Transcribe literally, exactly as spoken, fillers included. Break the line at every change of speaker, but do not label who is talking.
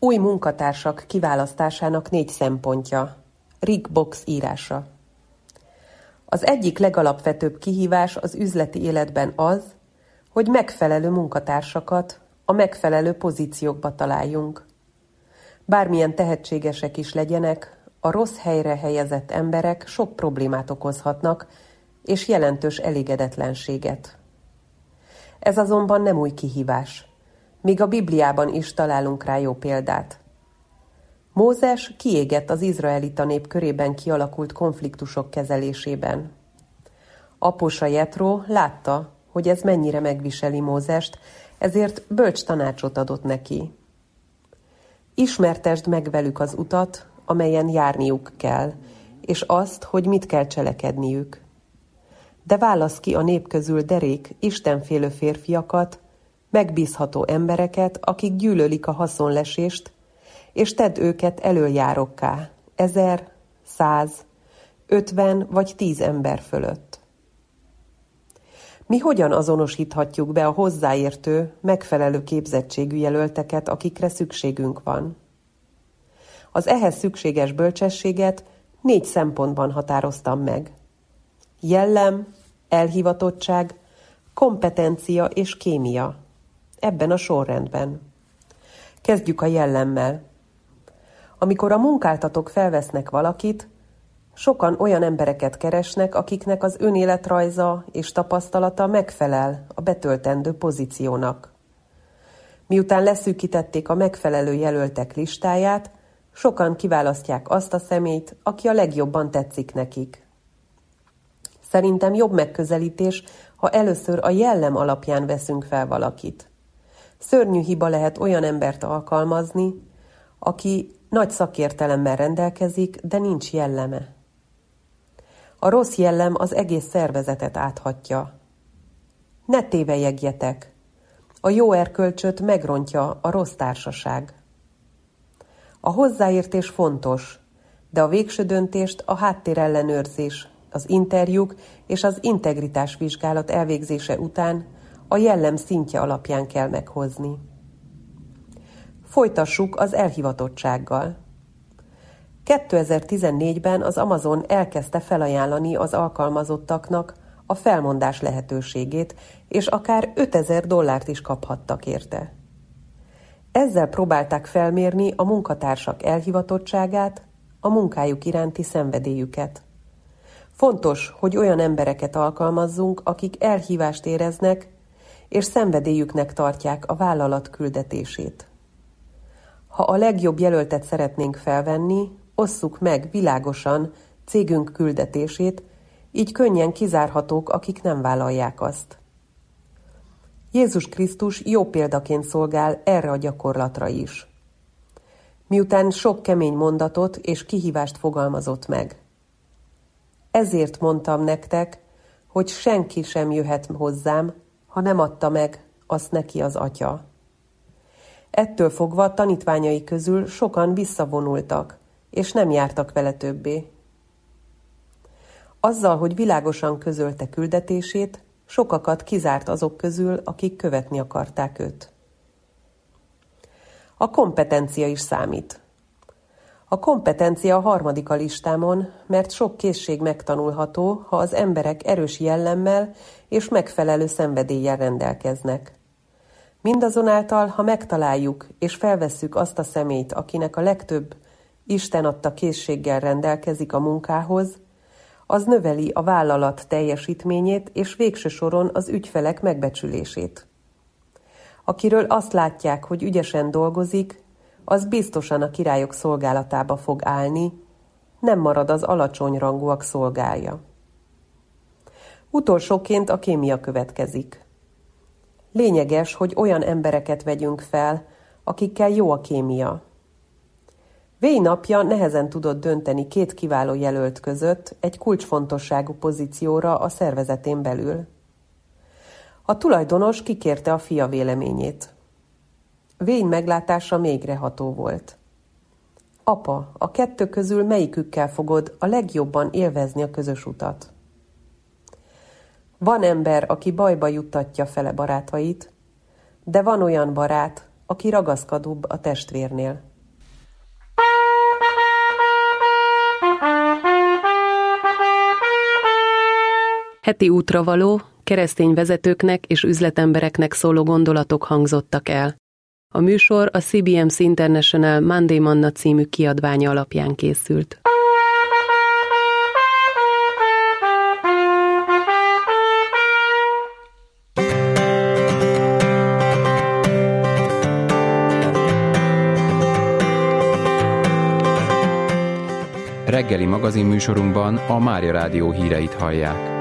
Új munkatársak kiválasztásának négy szempontja. Rick Box írása. Az egyik legalapvetőbb kihívás az üzleti életben az, hogy megfelelő munkatársakat a megfelelő pozíciókba találjunk. Bármilyen tehetségesek is legyenek, a rossz helyre helyezett emberek sok problémát okozhatnak, és jelentős elégedetlenséget. Ez azonban nem új kihívás. Még a Bibliában is találunk rá jó példát. Mózes kiégett az izraelita nép körében kialakult konfliktusok kezelésében. Aposa Jetró látta, hogy ez mennyire megviseli Mózest, ezért bölcs tanácsot adott neki. Ismertesd meg velük az utat, amelyen járniuk kell, és azt, hogy mit kell cselekedniük. De válasz ki a nép közül derék, istenfélő férfiakat, megbízható embereket, akik gyűlölik a haszonlesést, és tedd őket elöljárokká, ezer, száz, ötven vagy tíz ember fölött. Mi hogyan azonosíthatjuk be a hozzáértő, megfelelő képzettségű jelölteket, akikre szükségünk van? Az ehhez szükséges bölcsességet négy szempontban határoztam meg. Jellem, elhivatottság, kompetencia és kémia. Ebben a sorrendben. Kezdjük a jellemmel. Amikor a munkáltatók felvesznek valakit, sokan olyan embereket keresnek, akiknek az önéletrajza és tapasztalata megfelel a betöltendő pozíciónak. Miután leszűkítették a megfelelő jelöltek listáját, sokan kiválasztják azt a személyt, aki a legjobban tetszik nekik. Szerintem jobb megközelítés, ha először a jellem alapján veszünk fel valakit. Szörnyű hiba lehet olyan embert alkalmazni, aki nagy szakértelemmel rendelkezik, de nincs jelleme. A rossz jellem az egész szervezetet áthatja. Ne tévelyegjetek! A jó erkölcsöt megrontja a rossz társaság. A hozzáértés fontos, de a végső döntést a háttérellenőrzés, az interjúk és az integritás vizsgálat elvégzése után a jellem szintje alapján kell meghozni. Folytassuk az elhivatottsággal. kétezer-tizennégyben az Amazon elkezdte felajánlani az alkalmazottaknak a felmondás lehetőségét, és akár ötezer dollárt is kaphattak érte. Ezzel próbálták felmérni a munkatársak elhivatottságát, a munkájuk iránti szenvedélyüket. Fontos, hogy olyan embereket alkalmazzunk, akik elhívást éreznek, és szenvedélyüknek tartják a vállalat küldetését. Ha a legjobb jelöltet szeretnénk felvenni, osszuk meg világosan cégünk küldetését, így könnyen kizárhatók, akik nem vállalják azt. Jézus Krisztus jó példaként szolgál erre a gyakorlatra is. Miután sok kemény mondatot és kihívást fogalmazott meg. Ezért mondtam nektek, hogy senki sem jöhet hozzám, ha nem adta meg azt neki az Atya. Ettől fogva tanítványai közül sokan visszavonultak, és nem jártak vele többé. Azzal, hogy világosan közölte küldetését, sokakat kizárt azok közül, akik követni akarták őt. A kompetencia is számít. A kompetencia a harmadik a listámon, mert sok készség megtanulható, ha az emberek erős jellemmel és megfelelő szenvedéllyel rendelkeznek. Mindazonáltal, ha megtaláljuk és felvesszük azt a személyt, akinek a legtöbb Isten adta készséggel rendelkezik a munkához, az növeli a vállalat teljesítményét és végső soron az ügyfelek megbecsülését. Akiről azt látják, hogy ügyesen dolgozik, az biztosan a királyok szolgálatába fog állni, nem marad az alacsony rangúak szolgálja. Utolsóként a kémia következik. Lényeges, hogy olyan embereket vegyünk fel, akikkel jó a kémia. Wayne napja nehezen tudott dönteni két kiváló jelölt között egy kulcsfontosságú pozícióra a szervezetén belül. A tulajdonos kikérte a fia véleményét. Wayne meglátása mélyreható volt. Apa, a kettő közül melyikükkel fogod a legjobban élvezni a közös utat? Van ember, aki bajba juttatja fele barátait, de van olyan barát, aki ragaszkodóbb a testvérnél.
Heti útravaló, keresztény vezetőknek és üzletembereknek szóló gondolatok hangzottak el. A műsor a cé bé em cé International Monday Manna című kiadványa alapján készült.
Reggeli magazinműsorunkban a Mária Rádió híreit hallják.